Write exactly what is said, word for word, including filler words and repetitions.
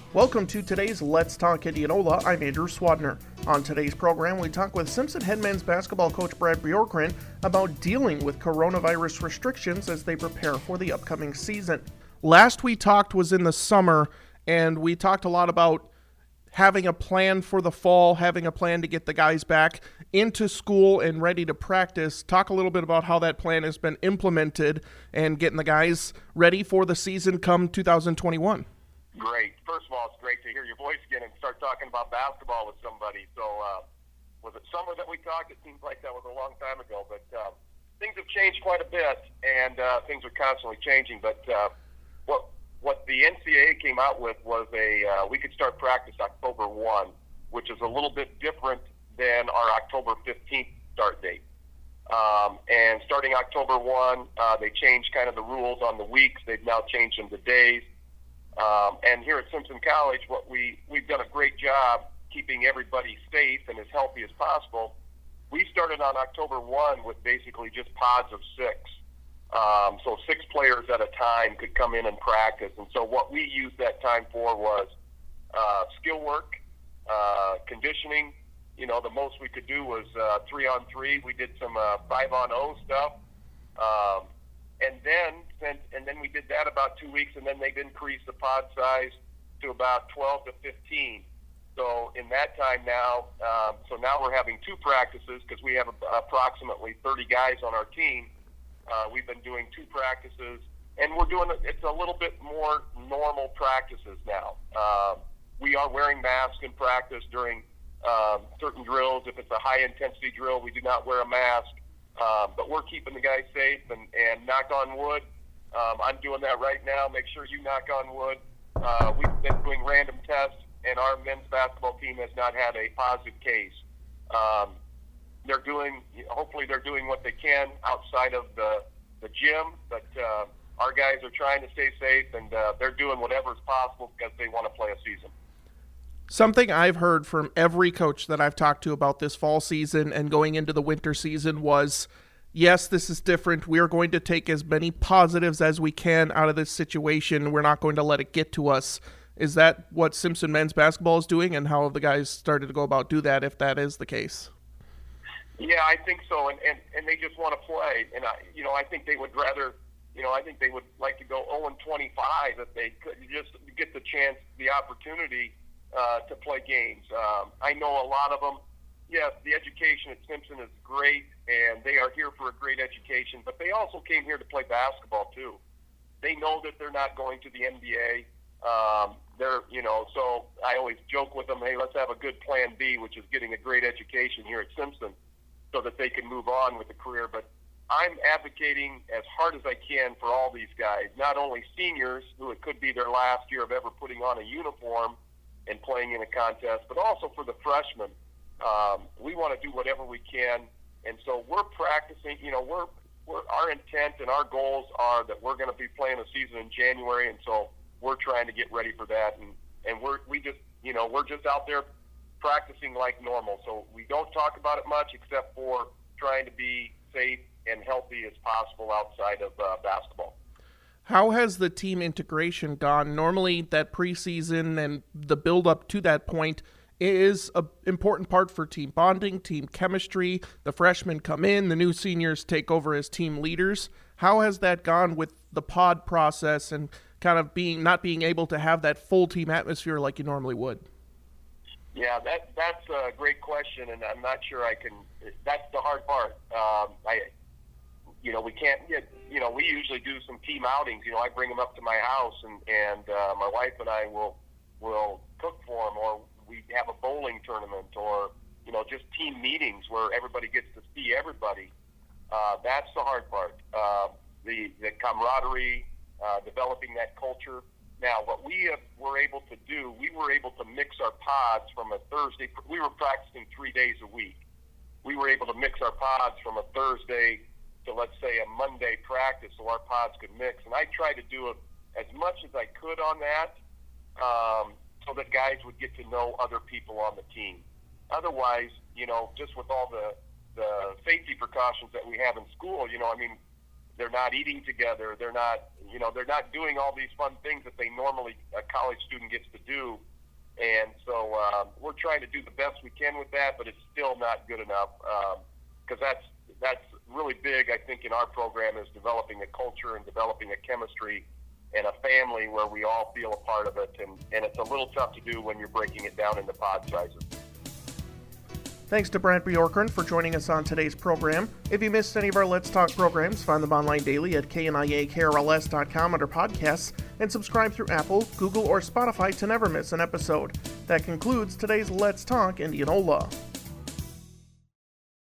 Welcome to today's Let's Talk Indianola. I'm Andrew Swadner. On today's program, we talk with Simpson head men's basketball coach Brad Bjorkgren about dealing with coronavirus restrictions as they prepare for the upcoming season. Last we talked was in the summer, and we talked a lot about having a plan for the fall, having a plan to get the guys back into school and ready to practice. Talk a little bit about how that plan has been implemented and getting the guys ready for the season come two thousand twenty-one. Great. First of all, it's great to hear your voice again and start talking about basketball with somebody. So, uh, was it summer that we talked? It seems like that was a long time ago, but uh, things have changed quite a bit, and uh, things are constantly changing. But uh, what what the N C double A came out with was a uh, we could start practice October first, which is a little bit different than our October fifteenth start date. Um, and starting October first, uh, they changed kind of the rules on the weeks. They've now changed them to days. Um, and here at Simpson College, what we, we've done a great job keeping everybody safe and as healthy as possible. We started on October first with basically just pods of six. Um, so six players at a time could come in and practice. And so what we used that time for was uh, skill work, uh, conditioning. You know, the most we could do was uh, three on three. We did some uh, five on O stuff. Um, And then, and then we did that about two weeks, and then they've increased the pod size to about twelve to fifteen. So in that time now, um, so now we're having two practices because we have approximately thirty guys on our team. Uh, we've been doing two practices, and we're doing it's a little bit more normal practices now. Um, we are wearing masks in practice during um, certain drills. If it's a high-intensity drill, we do not wear a mask. Um, but we're keeping the guys safe, and, and knock on wood. Um, I'm doing that right now. Make sure you knock on wood. Uh, we've been doing random tests, and our men's basketball team has not had a positive case. Um, they're doing, hopefully they're doing what they can outside of the, the gym, but uh, our guys are trying to stay safe, and uh, they're doing whatever is possible because they want to play a season. Something I've heard from every coach that I've talked to about this fall season and going into the winter season was, yes, this is different. We are going to take as many positives as we can out of this situation. We're not going to let it get to us. Is that what Simpson men's basketball is doing, and how have the guys started to go about do that if that is the case? Yeah, I think so, and, and, and they just want to play. And, I, you know, I think they would rather, you know, I think they would like to go oh and twenty-five if they could just get the chance, the opportunity Uh, to play games. Um, I know a lot of them, yes, the education at Simpson is great, and they are here for a great education, but they also came here to play basketball too. They know that they're not going to the N B A. Um, they're, you know, so I always joke with them, hey, let's have a good plan B, which is getting a great education here at Simpson so that they can move on with a career. But I'm advocating as hard as I can for all these guys, not only seniors, who it could be their last year of ever putting on a uniform and playing in a contest, but also for the freshmen. Um, we want to do whatever we can, and so we're practicing. You know, we're, we're our intent and our goals are that we're going to be playing a season in January, and so we're trying to get ready for that. And and we're we just you know we're just out there practicing like normal. So we don't talk about it much, except for trying to be safe and healthy as possible outside of uh, basketball. How has the team integration gone? Normally that preseason and the build-up to that point is an important part for team bonding, team chemistry. The freshmen come in, the new seniors take over as team leaders. How has that gone with the pod process and kind of being not being able to have that full team atmosphere like you normally would? Yeah, that that's a great question, and I'm not sure I can – that's the hard part. Um, I – You know, we can't get, you know, we usually do some team outings. You know, I bring them up to my house, and, and uh, my wife and I will will cook for them, or we have a bowling tournament, or, you know, just team meetings where everybody gets to see everybody. Uh, that's the hard part, uh, the, the camaraderie, uh, developing that culture. Now, what we have, were able to do, we were able to mix our pods from a Thursday. We were practicing three days a week. We were able to mix our pods from a Thursday to, let's say, a Monday practice so our pods could mix. And I tried to do it as much as I could on that um, so that guys would get to know other people on the team. Otherwise, you know, just with all the, the safety precautions that we have in school, you know, I mean, they're not eating together. They're not, you know, they're not doing all these fun things that they normally a college student gets to do. And so um, we're trying to do the best we can with that, but it's still not good enough because um, that's that's really big, I think, in our program is developing a culture and developing a chemistry and a family where we all feel a part of it. And, and it's a little tough to do when you're breaking it down into pod sizes. Thanks to Brad Bjorkgren for joining us on today's program. If you missed any of our Let's Talk programs, find them online daily at K N I A K R L S dot com under podcasts and subscribe through Apple, Google, or Spotify to never miss an episode. That concludes today's Let's Talk Indianola.